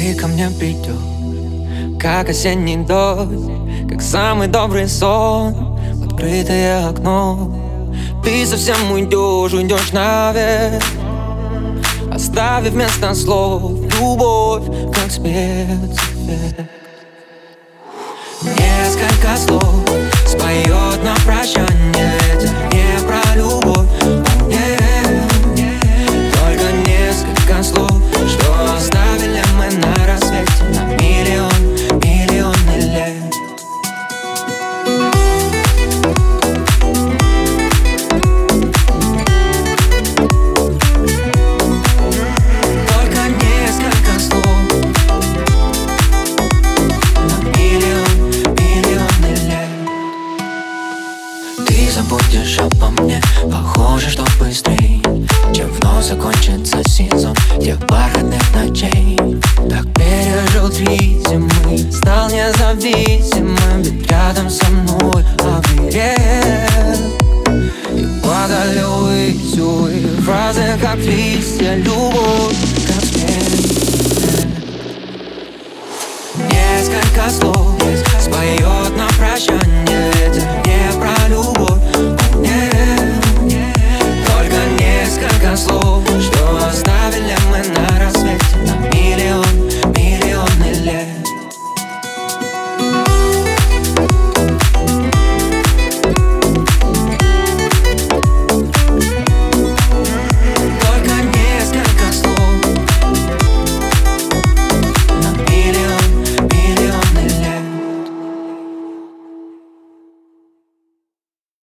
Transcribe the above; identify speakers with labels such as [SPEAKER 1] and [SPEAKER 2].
[SPEAKER 1] Ты ко мне придешь, как осенний дождь, как самый добрый сон в открытое окно. Ты совсем уйдешь наверх, оставив вместо слов любовь, как спецэффект. Несколько слов споет на прощание ветер, не про любовь, нет. Только несколько слов, что оставили мы на рассвете на миллионы лет. Только несколько слов на миллионы лет. Ты забудешь обо мне, похоже, что быстрей, чем вновь закончится сезон тех бархатных ночей. Так пережил 3 зимы, стал независимым, ведь рядом со мной оберег. И падали увы, фразы как листья, любовь как спецэффект. Несколько слов споет на прощание ветер,